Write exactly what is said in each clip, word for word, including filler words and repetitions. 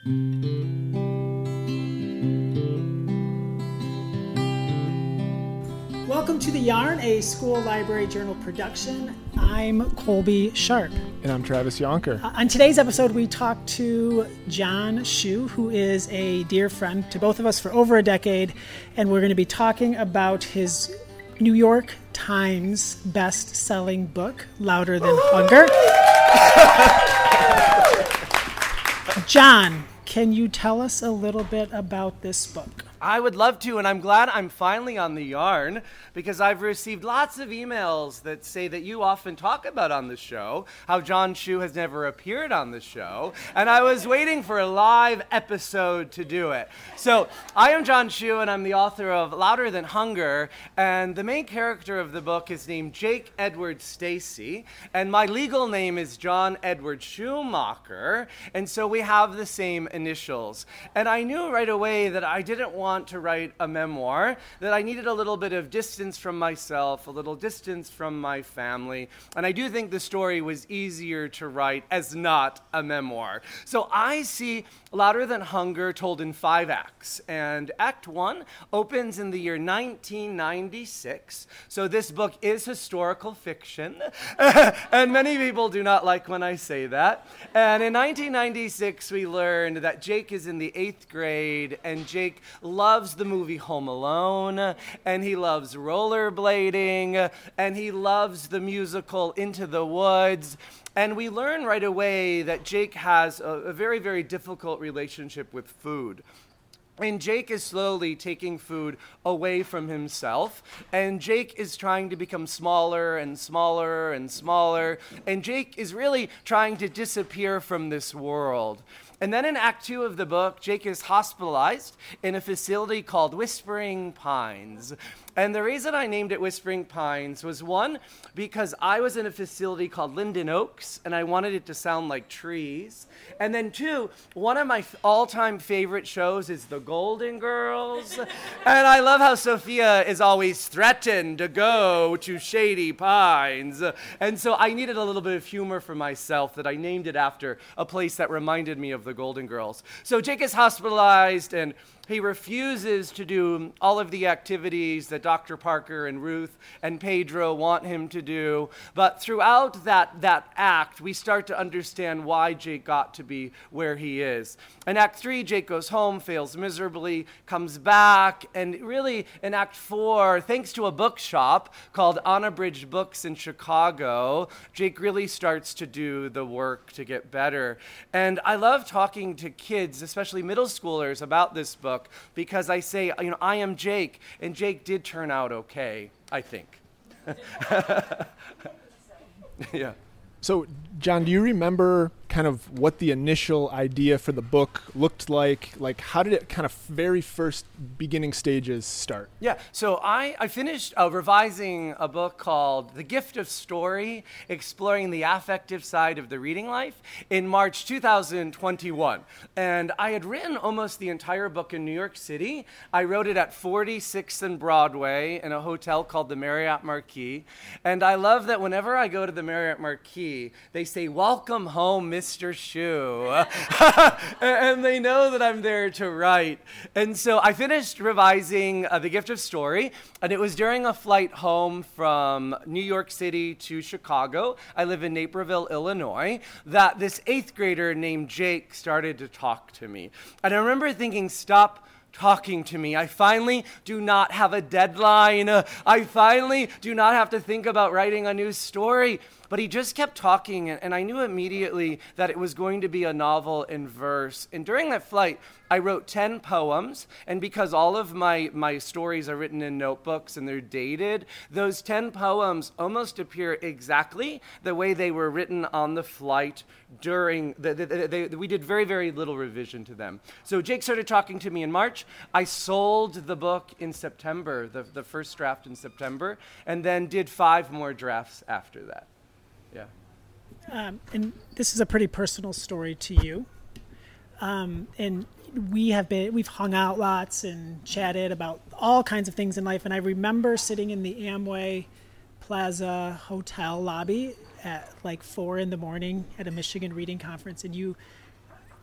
Welcome to The Yarn, a school library journal production. I'm Colby Sharp. And I'm Travis Yonker. Uh, on today's episode, we talk to John Shu, who is a dear friend to both of us for over a decade, and we're going to be talking about his New York Times best-selling book, Louder Than Hunger. John, can you tell us a little bit about this book? I would love to, and I'm glad I'm finally on The Yarn, because I've received lots of emails that say that you often talk about on the show how John Shu has never appeared on the show, and I was waiting for a live episode to do it. So I am John Shu, and I'm the author of Louder Than Hunger, and the main character of the book is named Jake Edward Stacy, and my legal name is John Edward Schumacher, and so we have the same initials. And I knew right away that I didn't want want to write a memoir, that I needed a little bit of distance from myself, a little distance from my family, and I do think the story was easier to write as not a memoir. So I see Louder Than Hunger told in five acts, and Act One opens in the year nineteen ninety-six, so this book is historical fiction, and many people do not like when I say that. And in nineteen ninety-six, we learned that Jake is in the eighth grade, and Jake loves the movie Home Alone, and he loves rollerblading, and he loves the musical Into the Woods. And we learn right away that Jake has a, a very, very difficult relationship with food. And Jake is slowly taking food away from himself, and Jake is trying to become smaller and smaller and smaller, and Jake is really trying to disappear from this world. And then in Act Two of the book, Jake is hospitalized in a facility called Whispering Pines. And the reason I named it Whispering Pines was, one, because I was in a facility called Linden Oaks, and I wanted it to sound like trees. And then two, one of my all-time favorite shows is The Golden Girls. And I love how Sophia is always threatened to go to Shady Pines. And so I needed a little bit of humor for myself, that I named it after a place that reminded me of The Golden Girls. So Jake is hospitalized, and he refuses to do all of the activities that Doctor Parker and Ruth and Pedro want him to do. But throughout that, that act, we start to understand why Jake got to be where he is. In Act Three, Jake goes home, fails miserably, comes back, and really in Act Four, thanks to a bookshop called Anna Bridge Books in Chicago, Jake really starts to do the work to get better. And I love talking to kids, especially middle schoolers, about this book, because I say, you know, I am Jake, and Jake did turn out okay, I think. Yeah. So, John, do you remember kind of what the initial idea for the book looked like? Like, how did it kind of very first beginning stages start? Yeah, so I, I finished uh, revising a book called The Gift of Story, Exploring the Affective Side of the Reading Life, in March two thousand twenty-one. And I had written almost the entire book in New York City. I wrote it at forty-sixth and Broadway in a hotel called the Marriott Marquis. And I love that whenever I go to the Marriott Marquis, they say, "Welcome home, Mister Shu." And they know that I'm there to write. And so I finished revising uh, The Gift of Story, and it was during a flight home from New York City to Chicago. I live in Naperville, Illinois, that this eighth grader named Jake started to talk to me. And I remember thinking, stop talking to me. I finally do not have a deadline. Uh, I finally do not have to think about writing a new story. But he just kept talking, and I knew immediately that it was going to be a novel in verse. And during that flight, I wrote ten poems, and because all of my, my stories are written in notebooks and they're dated, those ten poems almost appear exactly the way they were written on the flight during, the, the, the, they, we did very, very little revision to them. So Jake started talking to me in March. I sold the book in September, the, the first draft in September, and then did five more drafts after that. Yeah. Um, and this is a pretty personal story to you. Um, and we have been, we've hung out lots and chatted about all kinds of things in life. And I remember sitting in the Amway Plaza hotel lobby at like four in the morning at a Michigan reading conference, and you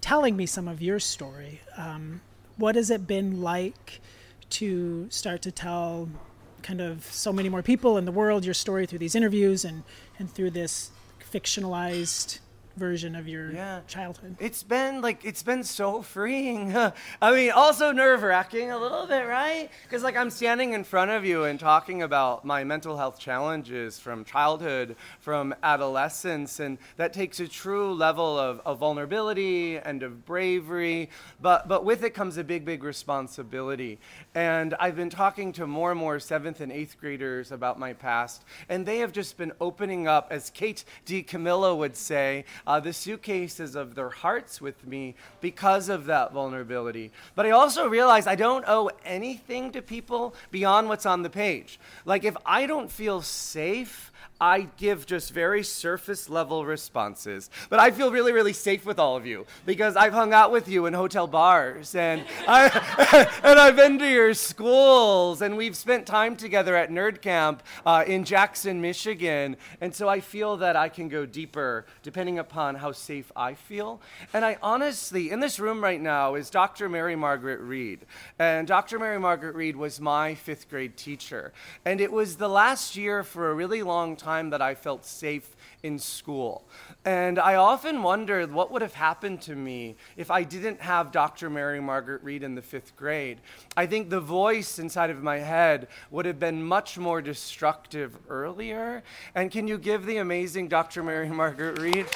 telling me some of your story. Um, what has it been like to start to tell kind of so many more people in the world your story through these interviews and, and through this fictionalized version of your yeah. childhood? It's been like, it's been so freeing. I mean, also nerve-wracking a little bit, right? Because like I'm standing in front of you and talking about my mental health challenges from childhood, from adolescence, and that takes a true level of, of vulnerability and of bravery, but, but with it comes a big, big responsibility. And I've been talking to more and more seventh and eighth graders about my past, and they have just been opening up, as Kate DiCamillo would say, Uh, the suitcases of their hearts with me because of that vulnerability. But I also realize I don't owe anything to people beyond what's on the page. Like if I don't feel safe, I give just very surface level responses. But I feel really, really safe with all of you because I've hung out with you in hotel bars and, I, and I've been to your schools and we've spent time together at Nerd Camp uh, in Jackson, Michigan. And so I feel that I can go deeper depending upon how safe I feel. And I honestly, in this room right now is Doctor Mary Margaret Reed. And Doctor Mary Margaret Reed was my fifth grade teacher. And it was the last year for a really long time that I felt safe in school. And I often wondered what would have happened to me if I didn't have Doctor Mary Margaret Reed in the fifth grade. I think the voice inside of my head would have been much more destructive earlier. And can you give the amazing Doctor Mary Margaret Reed?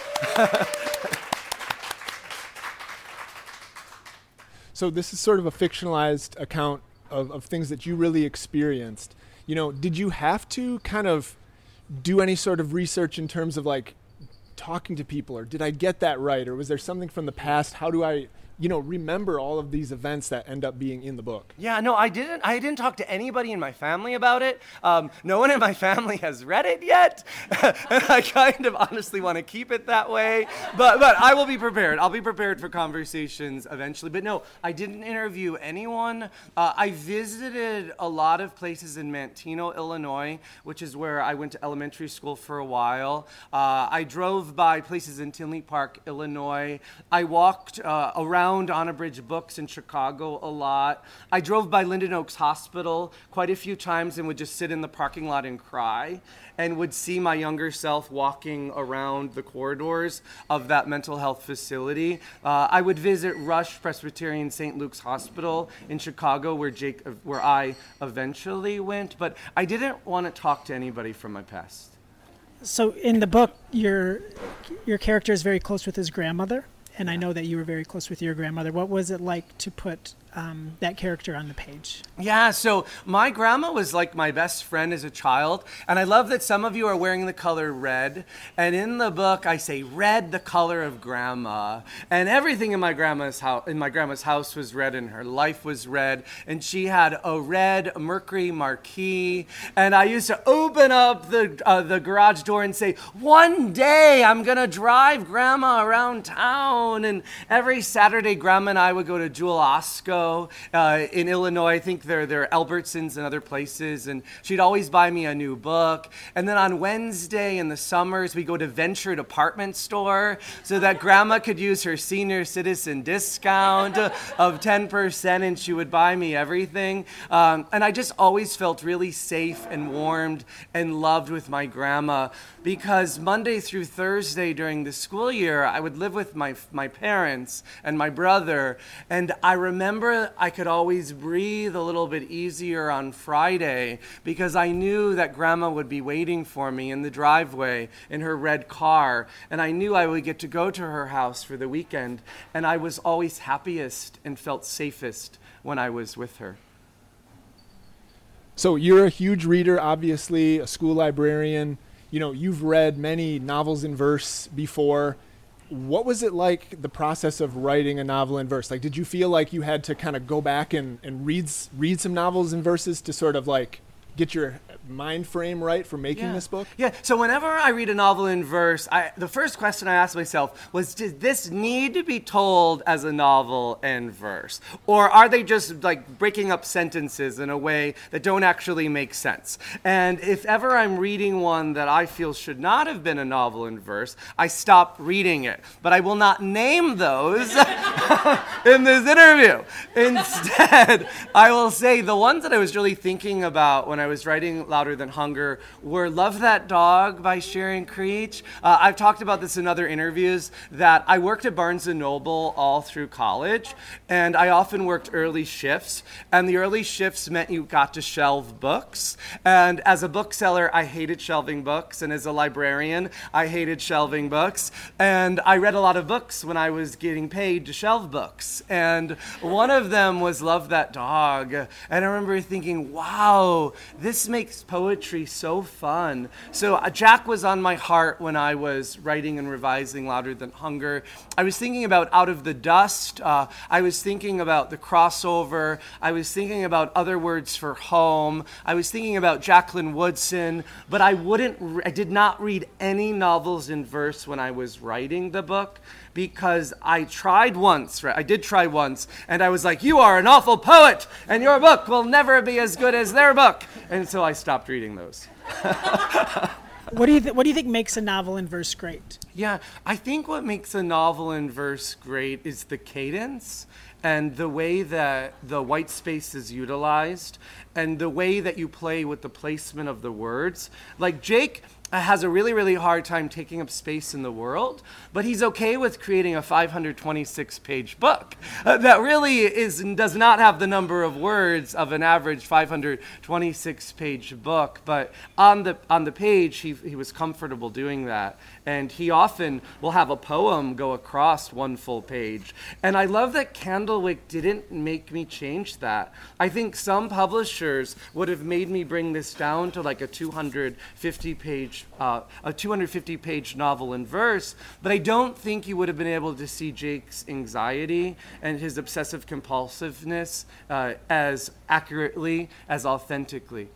So this is sort of a fictionalized account of, of things that you really experienced. You know, did you have to kind of do any sort of research in terms of like talking to people, or did I get that right? Or was there something from the past? How do I, you know, remember all of these events that end up being in the book? Yeah, no, I didn't. I didn't talk to anybody in my family about it. Um, no one in my family has read it yet, and I kind of honestly want to keep it that way. But but I will be prepared. I'll be prepared for conversations eventually. But no, I didn't interview anyone. Uh, I visited a lot of places in Manteno, Illinois, which is where I went to elementary school for a while. Uh, I drove by places in Tinley Park, Illinois. I walked uh, around Honor Bridge Books in Chicago a lot. I drove by Linden Oaks Hospital quite a few times and would just sit in the parking lot and cry, and would see my younger self walking around the corridors of that mental health facility. Uh, I would visit Rush Presbyterian Saint Luke's Hospital in Chicago, where Jake, where I eventually went, but I didn't want to talk to anybody from my past. So in the book, your your character is very close with his grandmother. And I know that you were very close with your grandmother. What was it like to put um, that character on the page? Yeah, so my grandma was like my best friend as a child. And I love that some of you are wearing the color red. And in the book, I say red, the color of grandma. And everything in my grandma's house, in my grandma's house was red, and her life was red. And she had a red Mercury Marquis. And I used to open up the uh, the garage door and say, one day I'm gonna drive grandma around town. And every Saturday, Grandma and I would go to Jewel Osco uh, in Illinois. I think they're, they're Albertsons and other places. And she'd always buy me a new book. And then on Wednesday in the summers, we go to Venture Department Store so that Grandma could use her senior citizen discount of ten percent, and she would buy me everything. Um, and I just always felt really safe and warmed and loved with my grandma, because Monday through Thursday during the school year, I would live with my my parents and my brother, and I remember I could always breathe a little bit easier on Friday because I knew that Grandma would be waiting for me in the driveway in her red car, and I knew I would get to go to her house for the weekend, and I was always happiest and felt safest when I was with her. So you're a huge reader, obviously, a school librarian. You know, you've read many novels in verse before. What was it like, the process of writing a novel in verse? Like, did you feel like you had to kind of go back and, and read read some novels in verses to sort of like get your mind frame right for making Yeah. this book? Yeah. So whenever I read a novel in verse, I, the first question I ask myself was, did this need to be told as a novel in verse? Or are they just like breaking up sentences in a way that don't actually make sense? And if ever I'm reading one that I feel should not have been a novel in verse, I stop reading it. But I will not name those in this interview. Instead, I will say the ones that I was really thinking about when I was writing Louder Than Hunger were Love That Dog by Sharon Creech. Uh, I've talked about this in other interviews, that I worked at Barnes and Noble all through college, and I often worked early shifts, and the early shifts meant you got to shelve books. And as a bookseller, I hated shelving books, and as a librarian, I hated shelving books. And I read a lot of books when I was getting paid to shelve books. And one of them was Love That Dog. And I remember thinking, wow, this makes poetry so fun. So uh, Jack was on my heart when I was writing and revising Louder Than Hunger. I was thinking about Out of the Dust. Uh, I was thinking about The Crossover. I was thinking about Other Words for Home. I was thinking about Jacqueline Woodson. But I wouldn't. Re- I did not read any novels in verse when I was writing the book, because I tried once, right? I did try once, and I was like, you are an awful poet, and your book will never be as good as their book. And so I stopped reading those. What do you th- What do you think makes a novel in verse great? Yeah, I think what makes a novel in verse great is the cadence and the way that the white space is utilized and the way that you play with the placement of the words. Like Jake has a really, really hard time taking up space in the world, but he's okay with creating a five hundred twenty-six page book uh, that really is does not have the number of words of an average five hundred twenty-six page book, but on the on the page he he was comfortable doing that, and he often will have a poem go across one full page. And I love that Candlewick didn't make me change that. I think some publishers would have made me bring this down to like a two hundred fifty page Uh, a two hundred fifty page novel in verse, but I don't think you would have been able to see Jake's anxiety and his obsessive compulsiveness uh, as accurately, as authentically.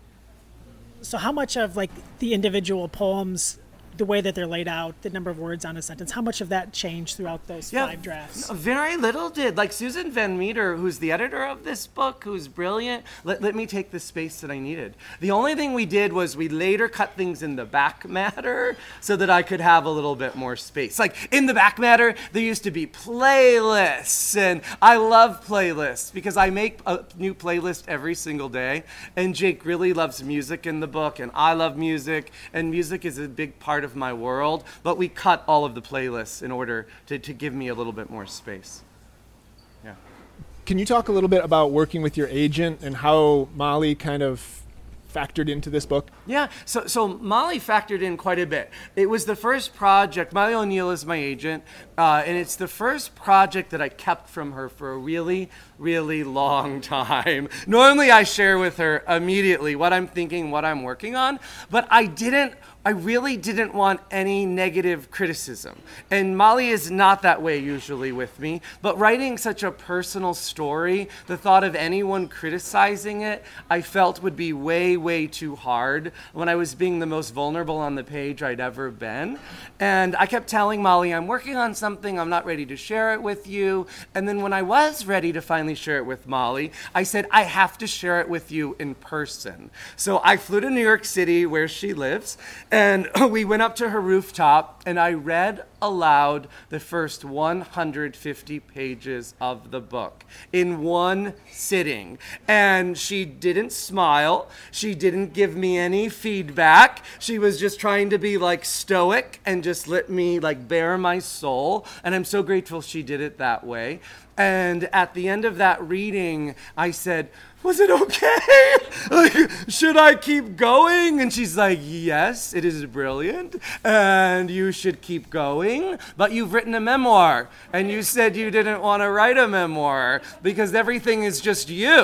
So how much of like the individual poems, the way that they're laid out, the number of words on a sentence, how much of that changed throughout those Yeah, five drafts? very little did. Like Susan Van Meter, who's the editor of this book, who's brilliant, let, let me take the space that I needed. The only thing we did was we later cut things in the back matter so that I could have a little bit more space. Like in the back matter, there used to be playlists, and I love playlists because I make a new playlist every single day, and Jake really loves music in the book, and I love music, and music is a big part of my world, but we cut all of the playlists in order to, to give me a little bit more space. Yeah. Can you talk a little bit about working with your agent and how Molly kind of factored into this book? Yeah, so so Molly factored in quite a bit. It was the first project. Molly O'Neill is my agent, uh, and it's the first project that I kept from her for a really, really long time. Normally I share with her immediately what I'm thinking, what I'm working on, but I didn't I really didn't want any negative criticism. And Molly is not that way usually with me, but writing such a personal story, the thought of anyone criticizing it, I felt would be way, way too hard when I was being the most vulnerable on the page I'd ever been. And I kept telling Molly, I'm working on something, I'm not ready to share it with you. And then when I was ready to finally share it with Molly, I said, I have to share it with you in person. So I flew to New York City, where she lives, and we went up to her rooftop, and I read aloud the first one hundred fifty pages of the book in one sitting. And she didn't smile. She didn't give me any feedback. She was just trying to be like stoic and just let me like bare my soul. And I'm so grateful she did it that way. And at the end of that reading, I said, was it okay? Like, should I keep going? And she's like, yes, it is brilliant, and you should keep going, but you've written a memoir, and you said you didn't want to write a memoir because everything is just you.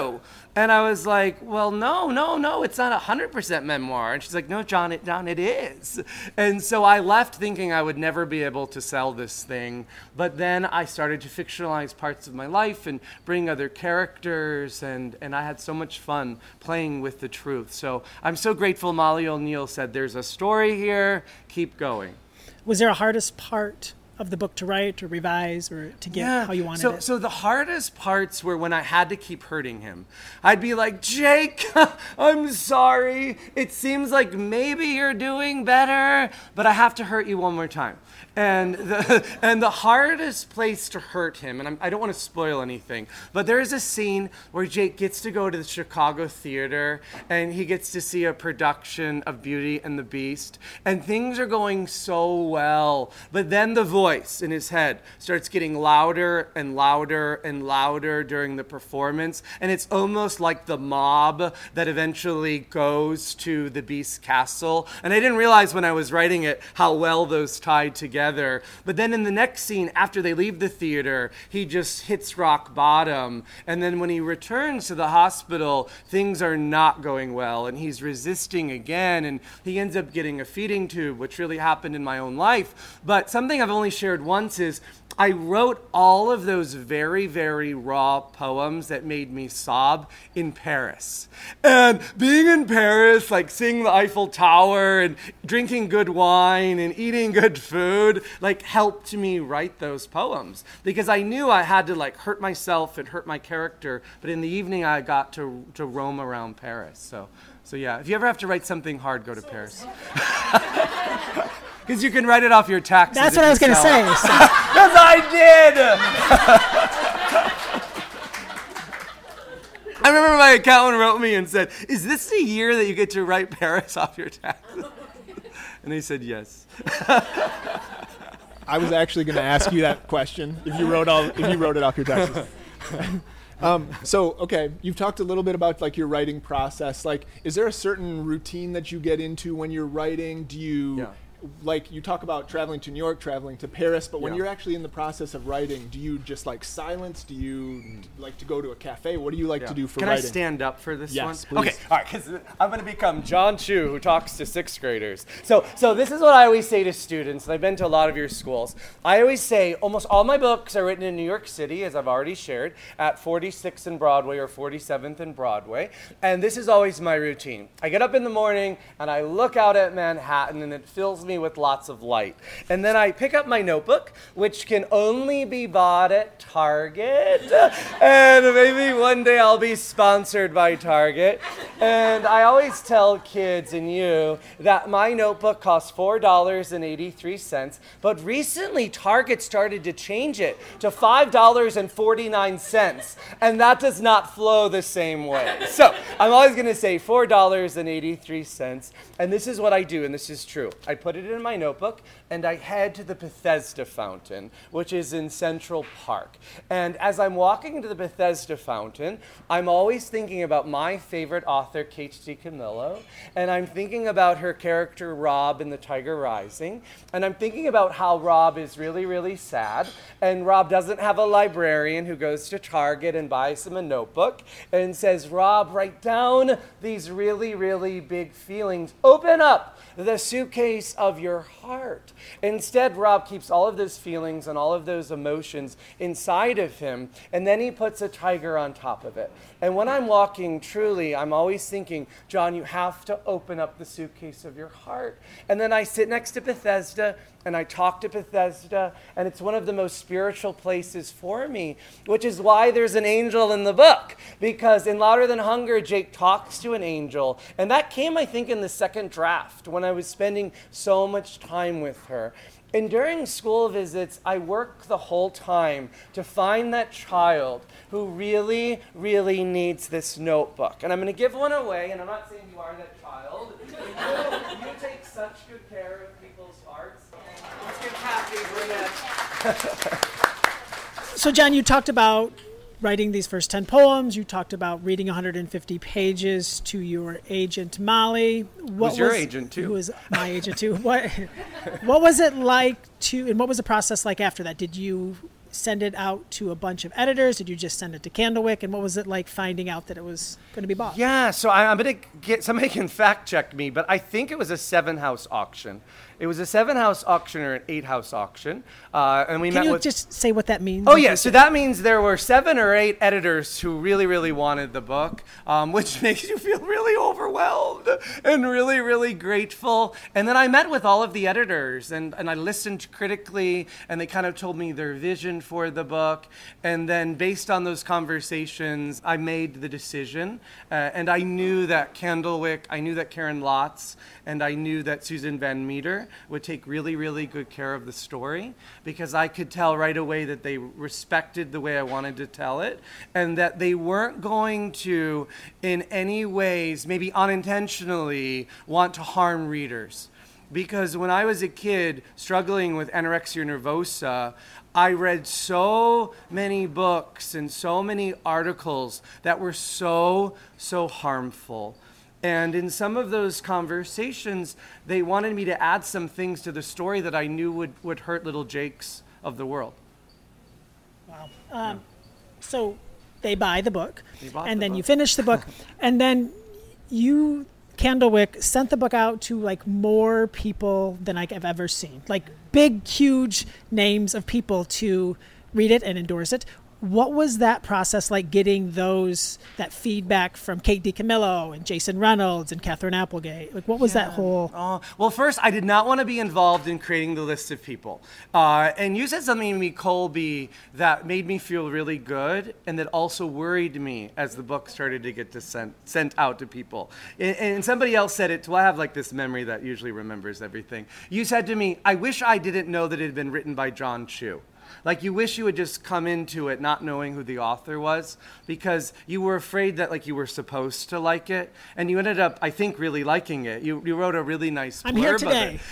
And I was like, well, no, no, no, it's not one hundred percent memoir. And she's like, no, John, it, John, it is. And so I left thinking I would never be able to sell this thing. But then I started to fictionalize parts of my life and bring other characters. And, and I had so much fun playing with the truth. So I'm so grateful Molly O'Neill said, there's a story here, keep going. Was there a hardest part of the book to write or revise or to get Yeah. how you wanted so, it? So the hardest parts were when I had to keep hurting him. I'd be like, Jake, I'm sorry. It seems like maybe you're doing better, but I have to hurt you one more time. And the, and the hardest place to hurt him, and I'm, I don't want to spoil anything, but there is a scene where Jake gets to go to the Chicago theater and he gets to see a production of Beauty and the Beast, and things are going so well, but then the voice in his head starts getting louder and louder and louder during the performance, and it's almost like the mob that eventually goes to the Beast's castle. And I didn't realize when I was writing it how well those tied together. But then in the next scene, after they leave the theater, he just hits rock bottom. And then when he returns to the hospital, things are not going well, and he's resisting again, and he ends up getting a feeding tube, which really happened in my own life. But something I've only shared once is I wrote all of those very, very raw poems that made me sob in Paris. And being in Paris, like seeing the Eiffel Tower and drinking good wine and eating good food, like helped me write those poems. Because I knew I had to like hurt myself and hurt my character, but in the evening I got to to roam around Paris. So, so yeah, if you ever have to write something hard, go to Paris. Because you can write it off your taxes. That's what I was going to say. So. Because I did! I remember my accountant wrote me and said, is this the year that you get to write Paris off your taxes? And he said, yes. I was actually going to ask you that question, if you wrote all, if you wrote it off your taxes. Um, so, okay, you've talked a little bit about like your writing process. Like, is there a certain routine that you get into when you're writing? Do you... Yeah. Like you talk about traveling to New York, traveling to Paris, but when Yeah. you're actually in the process of writing, do you just like silence? Do you like to go to a cafe? What do you like Yeah. to do for Can writing? I stand up for this Yes, one? please. Okay, all right, because I'm going to become John Chu, who talks to sixth graders. So, so this is what I always say to students, and I've been to a lot of your schools. I always say almost all my books are written in New York City, as I've already shared, at forty-sixth and Broadway or forty-seventh and Broadway. And this is always my routine. I get up in the morning, and I look out at Manhattan, and it fills me with lots of light. And then I pick up my notebook, which can only be bought at Target. And maybe one day I'll be sponsored by Target. And I always tell kids and you that my notebook costs four dollars and eighty-three cents, but recently Target started to change it to five dollars and forty-nine cents, and that does not flow the same way. So I'm always going to say four dollars and eighty-three cents, and this is what I do, and this is true. I put it in my notebook, and I head to the Bethesda Fountain, which is in Central Park. And as I'm walking into the Bethesda Fountain, I'm always thinking about my favorite author, Kate DiCamillo, and I'm thinking about her character, Rob, in The Tiger Rising, and I'm thinking about how Rob is really, really sad, and Rob doesn't have a librarian who goes to Target and buys him a notebook and says, Rob, write down these really, really big feelings. Open up the suitcase of your heart. Instead, Rob keeps all of those feelings and all of those emotions inside of him, and then he puts a tiger on top of it. And when I'm walking, truly, I'm always thinking, John, you have to open up the suitcase of your heart. And then I sit next to Bethesda, and I talk to Bethesda, and it's one of the most spiritual places for me, which is why there's an angel in the book. Because in Louder Than Hunger, Jake talks to an angel, and that came, I think, in the second draft, when I was spending so much time with her. And during school visits, I work the whole time to find that child who really, really needs this notebook. And I'm going to give one away, and I'm not saying you are that child. You, you take such good care of people's hearts. Let's get happy, Brunette. So, John, you talked about writing these first ten poems. You talked about reading one hundred fifty pages to your agent, Molly. What Who's your was, agent, too? Who was my agent, too. What, what was it like to, and what was the process like after that? Did you send it out to a bunch of editors? Did you just send it to Candlewick? And what was it like finding out that it was going to be bought? Yeah, so I, I'm going to get, somebody can fact check me, but I think it was a seven house auction. It was a seven house auction or an eight house auction. Uh, and we Can met you with, just say what that means? Oh, yeah. So that means there were seven or eight editors who really, really wanted the book, um, which makes you feel really overwhelmed and really, really grateful. And then I met with all of the editors, and, and I listened critically, and they kind of told me their vision for the book. And then based on those conversations, I made the decision. Uh, and I knew that Candlewick, I knew that Karen Lotz, and I knew that Susan Van Meter would take really, really good care of the story, because I could tell right away that they respected the way I wanted to tell it, and that they weren't going to, in any ways, maybe unintentionally, want to harm readers. Because when I was a kid struggling with anorexia nervosa, I read so many books and so many articles that were so, so harmful. And in some of those conversations, they wanted me to add some things to the story that I knew would, would hurt little Jakes of the world. Wow. Um, so they buy the book, bought and the then book. you finish the book, and then you, Candlewick, sent the book out to like more people than I've ever seen. Like big, huge names of people to read it and endorse it. What was that process like, getting those that feedback from Kate DiCamillo and Jason Reynolds and Catherine Applegate? Like, what was Yeah. that whole? Oh, well, first, I did not want to be involved in creating the list of people. Uh, and you said something to me, Colby, that made me feel really good, and that also worried me as the book started to get to sent, sent out to people. And, and somebody else said it, well, I have like this memory that usually remembers everything. You said to me, I wish I didn't know that it had been written by John Chu. Like, you wish you would just come into it not knowing who the author was, because you were afraid that, like, you were supposed to like it, and you ended up, I think, really liking it. You you wrote a really nice blurb I'm here of today. it.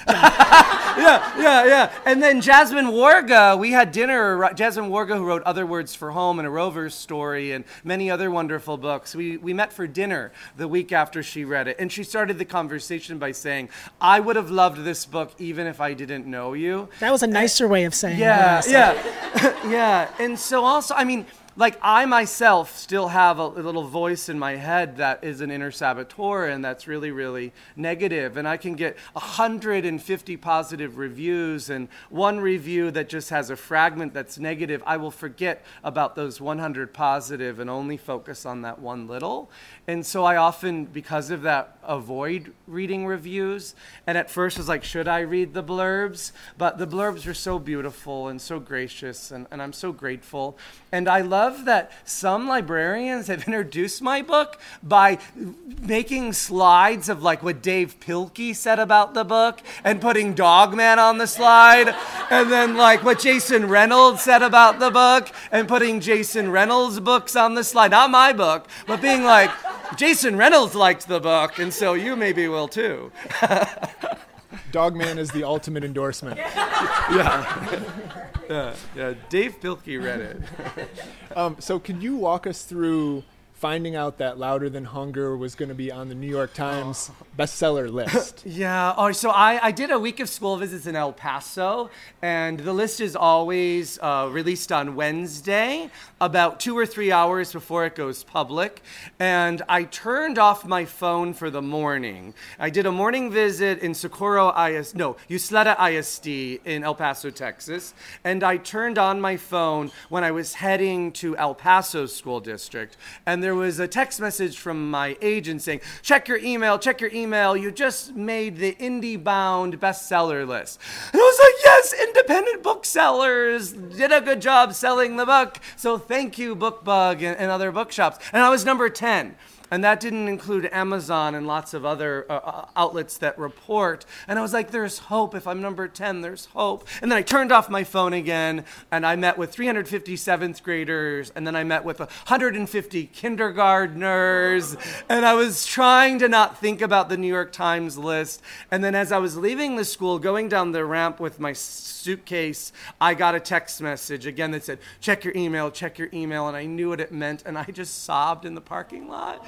yeah, yeah, yeah. And then Jasmine Warga, we had dinner. Jasmine Warga, who wrote Other Words for Home and A Rover's Story and many other wonderful books. We we met for dinner the week after she read it, and she started the conversation by saying, I would have loved this book even if I didn't know you. That was a nicer way of saying Yeah, it. yeah, yeah. And so also, I mean, like, I myself still have a, a little voice in my head that is an inner saboteur, and that's really, really negative. And I can get one hundred fifty positive reviews, and one review that just has a fragment that's negative. I will forget about those one hundred positive and only focus on that one little. And so I often, because of that, avoid reading reviews. And at first I was like, should I read the blurbs? But the blurbs are so beautiful and so gracious, and, and I'm so grateful. And I love that some librarians have introduced my book by making slides of like what Dave Pilkey said about the book and putting Dogman on the slide, and then like what Jason Reynolds said about the book and putting Jason Reynolds' books on the slide. Not my book, but being like, Jason Reynolds liked the book, and so you maybe will too. Dogman is the ultimate endorsement. Yeah. yeah, yeah. Dave Pilkey read it. Um, so could you walk us through finding out that Louder Than Hunger was going to be on the New York Times bestseller list? Yeah. Oh, so I, I did a week of school visits in El Paso, and the list is always uh, released on Wednesday, about two or three hours before it goes public. And I turned off my phone for the morning. I did a morning visit in Socorro I S D, no, Usleta I S D in El Paso, Texas. And I turned on my phone when I was heading to El Paso School District. And there was a text message from my agent saying, check your email, check your email. You just made the IndieBound bestseller list. And I was like, yes, independent booksellers did a good job selling the book. So thank you, BookBug and, and other bookshops. And I was number ten. And that didn't include Amazon and lots of other uh, outlets that report. And I was like, there's hope. If I'm number ten, there's hope. And then I turned off my phone again, and I met with three hundred fifty seventh graders, and then I met with one hundred fifty kindergartners. And I was trying to not think about the New York Times list. And then as I was leaving the school, going down the ramp with my suitcase, I got a text message again that said, check your email, check your email. And I knew what it meant, and I just sobbed in the parking lot.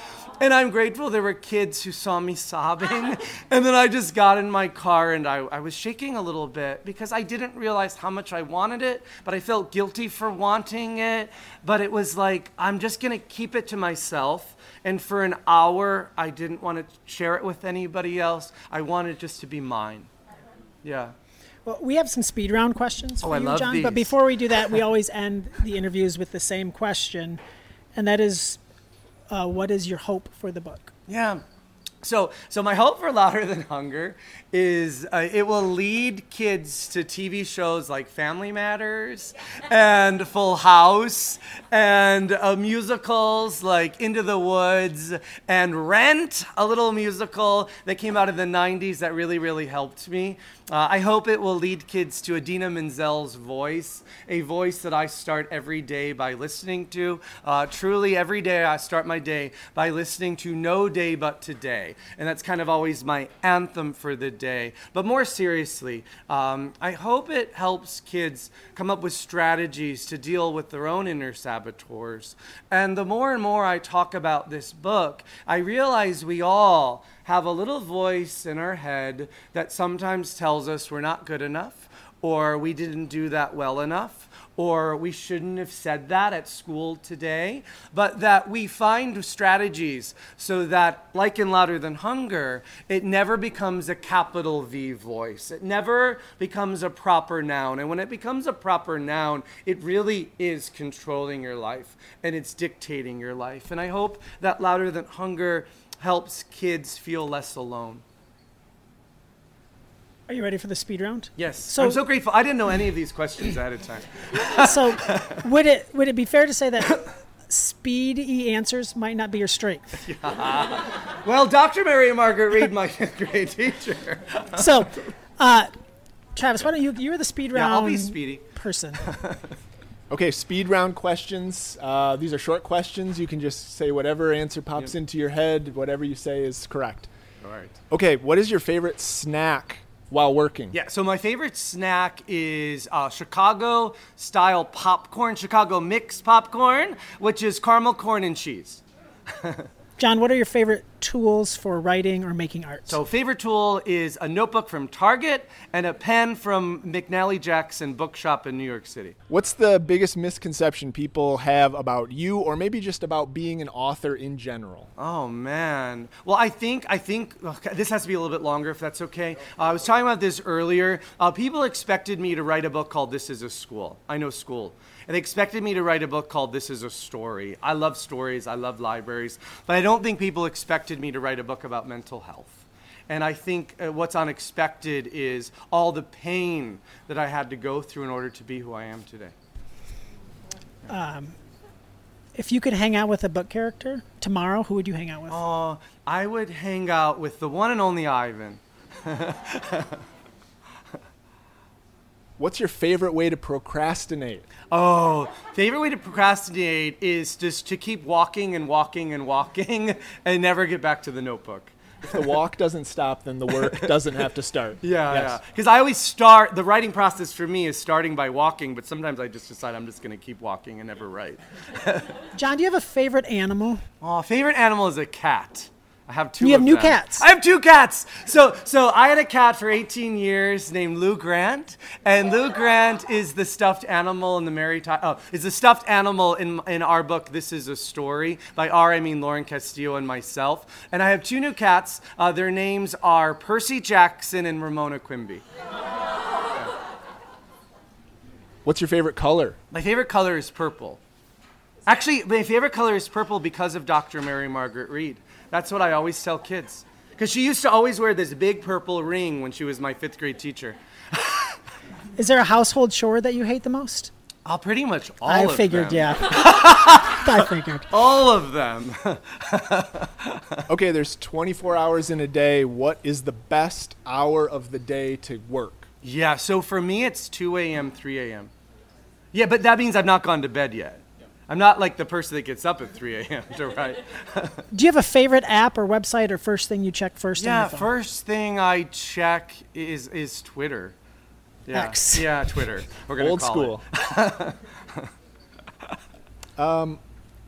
And I'm grateful there were kids who saw me sobbing. And then I just got in my car and I, I was shaking a little bit because I didn't realize how much I wanted it, but I felt guilty for wanting it. But it was like, I'm just going to keep it to myself. And for an hour, I didn't want to share it with anybody else. I wanted it just to be mine. Yeah. Well, we have some speed round questions for Oh, I you, love John. these. But before we do that, we always end the interviews with the same question, and that is, uh, what is your hope for the book? Yeah. So, so my hope for Louder Than Hunger is uh, it will lead kids to T V shows like Family Matters and Full House and uh, musicals like Into the Woods and Rent, a little musical that came out in the nineties that really, really helped me. Uh, I hope it will lead kids to Idina Menzel's voice, a voice that I start every day by listening to. Uh, truly, every day I start my day by listening to No Day But Today. And that's kind of always my anthem for the day. But more seriously, um, I hope it helps kids come up with strategies to deal with their own inner saboteurs. And the more and more I talk about this book, I realize we all have a little voice in our head that sometimes tells us we're not good enough, or we didn't do that well enough, or we shouldn't have said that at school today, but that we find strategies so that, like in Louder Than Hunger, it never becomes a capital V voice. It never becomes a proper noun. And when it becomes a proper noun, it really is controlling your life, and it's dictating your life. And I hope that Louder Than Hunger helps kids feel less alone. Are you ready for the speed round? Yes. So- I'm so grateful. I didn't know any of these questions ahead of time. So, would it would it be fair to say that speedy answers might not be your strength? Well, Doctor Mary Margaret Reed, my fifth grade teacher. So, uh, Travis, why don't you? You're the speed round Yeah, I'll be speedy. person. Okay, speed round questions. Uh, these are short questions. You can just say whatever answer pops Yep. into your head. Whatever you say is correct. All right. Okay, what is your favorite snack while working? Yeah, so my favorite snack is uh, Chicago-style popcorn, Chicago mixed popcorn, which is caramel corn and cheese. John, what are your favorite tools for writing or making art? So favorite tool is a notebook from Target and a pen from McNally Jackson Bookshop in New York City. What's the biggest misconception people have about you, or maybe just about being an author in general? Oh man. Well, I think I think okay, this has to be a little bit longer, if that's okay. Uh, I was talking about this earlier. Uh, people expected me to write a book called "This Is a School." I know school. And they expected me to write a book called This Is a Story. I love stories. I love libraries. But I don't think people expected me to write a book about mental health. And I think uh, what's unexpected is all the pain that I had to go through in order to be who I am today. If you could hang out with a book character tomorrow, who would you hang out with? Uh, I would hang out with the one and only Ivan. What's your favorite way to procrastinate? Oh, favorite way to procrastinate is just to keep walking and walking and walking and never get back to the notebook. If the walk doesn't stop, then the work doesn't have to start. Yeah, Yes. yeah. Because I always start, the writing process for me is starting by walking, but sometimes I just decide I'm just going to keep walking and never write. John, do you have a favorite animal? Oh, favorite animal is a cat. I have two You have of new them. cats. I have two cats. So so I had a cat for eighteen years named Lou Grant, and Lou Grant is the stuffed animal in the Mary Ty- oh, is the stuffed animal in in our book This Is a Story. By our I mean Lauren Castillo and myself. And I have two new cats. Uh, their names are Percy Jackson and Ramona Quimby. What's your favorite color? My favorite color is purple. Actually, my favorite color is purple because of Doctor Mary Margaret Reed. That's what I always tell kids. Because she used to always wear this big purple ring when she was my fifth grade teacher. Is there a household chore that you hate the most? Oh, pretty much all I of figured, them. yeah. I figured. All of them. Okay, there's twenty-four hours in a day. What is the best hour of the day to work? Yeah, so for me, it's two a.m., three a.m. Yeah, but that means I've not gone to bed yet. I'm not like the person that gets up at three a.m. to write. Do you have a favorite app or website or first thing you check first? on Yeah, your phone? first thing I check is is Twitter. Yeah. X. Yeah, Twitter. We're gonna Old call school. it. um,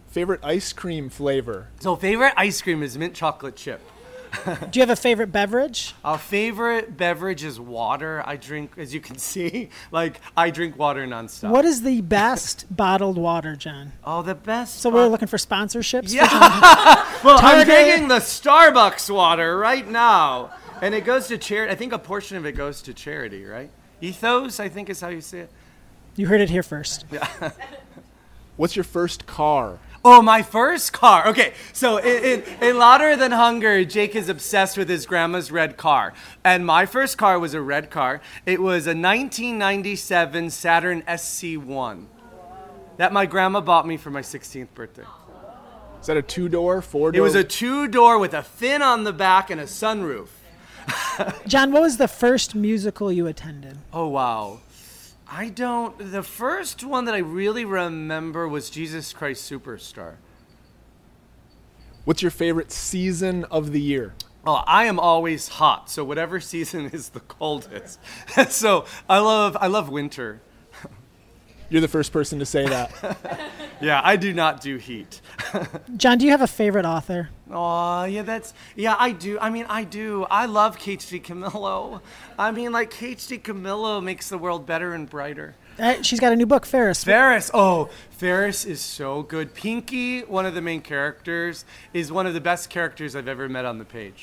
Favorite ice cream flavor? So favorite ice cream is mint chocolate chip. Do you have a favorite beverage? Our favorite beverage is water. I drink, as you can see, like I drink water nonstop. What is the best bottled water, John? Oh, the best. So we're looking for sponsorships? Yeah. For Well, I'm Target. drinking the Starbucks water right now, and it goes to charity. I think a portion of it goes to charity, right? Ethos, I think is how you say it. You heard it here first. What's your first car? Oh, my first car. Okay, so in, in, in Louder Than Hunger, Jake is obsessed with his grandma's red car. And my first car was a red car. It was a nineteen ninety-seven Saturn S C one that my grandma bought me for my sixteenth birthday. Is that a two-door, four-door? It was a two-door with a fin on the back and a sunroof. John, what was the first musical you attended? Oh, wow. I don't, the first one that I really remember was Jesus Christ Superstar. What's your favorite season of the year? Oh, I am always hot, so whatever season is the coldest. So I love, I love winter. You're the first person to say that. Yeah, I do not do heat. John, do you have a favorite author? Oh, yeah, that's, yeah, I do. I mean, I do. I love K H D Camillo. I mean, like, K H D Camillo makes the world better and brighter. Uh, she's got a new book, Ferris. Ferris, oh, Ferris is so good. Pinky, one of the main characters, is one of the best characters I've ever met on the page.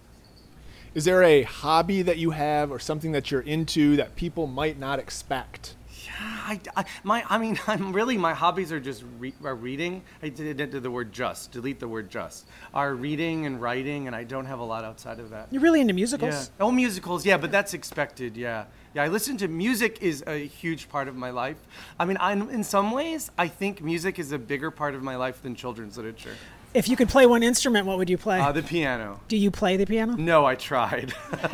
Is there a hobby that you have or something that you're into that people might not expect? I, I, my, I mean, I'm really, my hobbies are just re- are reading. I did, did the word just, delete the word just. Are reading and writing, and I don't have a lot outside of that. You're really into musicals? Yeah. Oh, musicals, yeah, but that's expected, yeah. Yeah, I listen to, music is a huge part of my life. I mean, I'm, in some ways, I think music is a bigger part of my life than children's literature. If you could play one instrument, what would you play? Uh, the piano. Do you play the piano? No, I tried.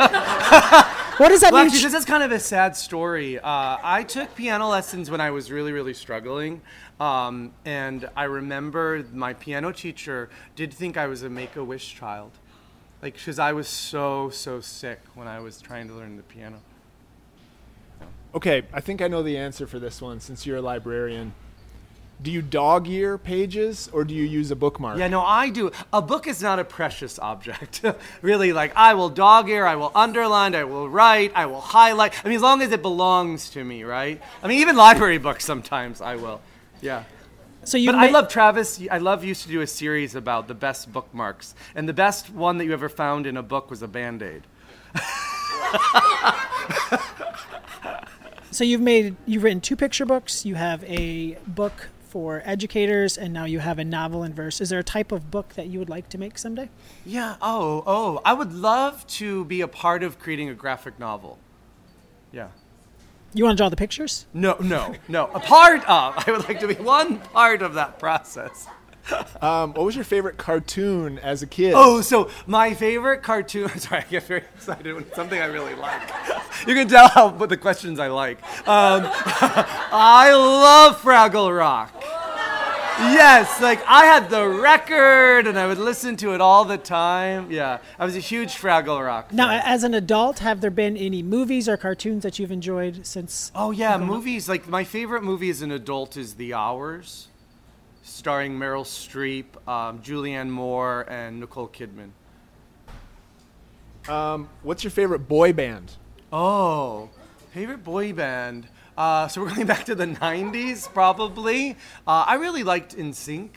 What does that Well, mean? actually, this is kind of a sad story. Uh, I took piano lessons when I was really, really struggling. Um, and I remember my piano teacher did think I was a Make-A-Wish child. Like, because I was so, so sick when I was trying to learn the piano. Okay, I think I know the answer for this one since you're a librarian. Do you dog ear pages or do you use a bookmark? Yeah, no, I do. A book is not a precious object. Really, like, I will dog ear, I will underline, I will write, I will highlight. I mean, as long as it belongs to me, right? I mean, even library books sometimes I will. Yeah. So you But ma- I love Travis. I love used to do a series about the best bookmarks. And the best one that you ever found in a book was a Band-Aid. So you've made, you've written two picture books. You have a book for educators, and now you have a novel in verse. Is there a type of book that you would like to make someday? Yeah, oh, oh. I would love to be a part of creating a graphic novel. Yeah. You want to draw the pictures? No, no, no. A part of. I would like to be one part of that process. Um, what was your favorite cartoon as a kid? Oh, so my favorite cartoon. Sorry, I get very excited when it's something I really like. You can tell how, what the questions I like. Um, I love Fraggle Rock. Yes, like I had the record and I would listen to it all the time. Yeah, I was a huge Fraggle Rock fan. Now, as an adult, have there been any movies or cartoons that you've enjoyed since? Oh yeah, movies. Like my favorite movie as an adult is The Hours, starring Meryl Streep, um, Julianne Moore, and Nicole Kidman. Um, what's your favorite boy band? Oh, favorite boy band. Uh, so we're going back to the nineties, probably. Uh, I really liked N Sync.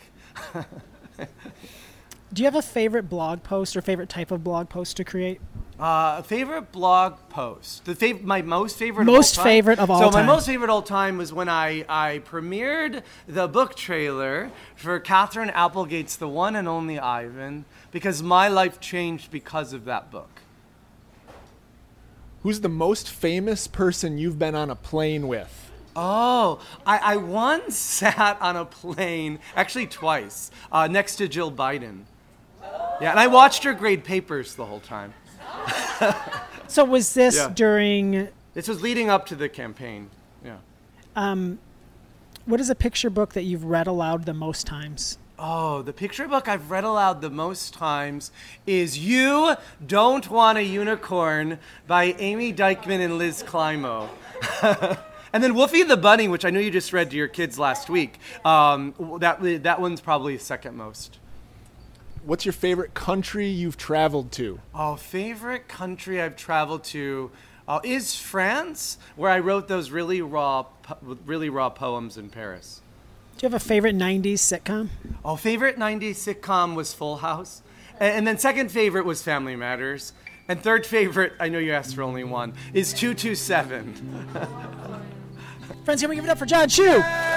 Do you have a favorite blog post or favorite type of blog post to create? Uh, favorite blog post. The fav- my most favorite Most of all time. favorite of all so time. my most favorite all time was when I, I premiered the book trailer for Catherine Applegate's The One and Only Ivan, because my life changed because of that book. Who's the most famous person you've been on a plane with? Oh, I, I once sat on a plane, actually twice, uh, next to Jill Biden. Yeah, and I watched her grade papers the whole time. So was this Yeah. during, This was leading up to the campaign. Yeah. what is a picture book that you've read aloud the most times? Oh, the picture book I've read aloud the most times is You Don't Want a Unicorn by Amy Dykman and Liz Climo. And then Woofy the Bunny, which I know you just read to your kids last week. Um, that that one's probably second most. What's your favorite country you've traveled to? Oh, favorite country I've traveled to uh, is France, where I wrote those really raw, po- really raw poems in Paris. Do you have a favorite nineties sitcom? Oh, favorite nineties sitcom was Full House. And, and then second favorite was Family Matters. And third favorite, I know you asked for only one, is two two seven. Friends, can we give it up for John Chu?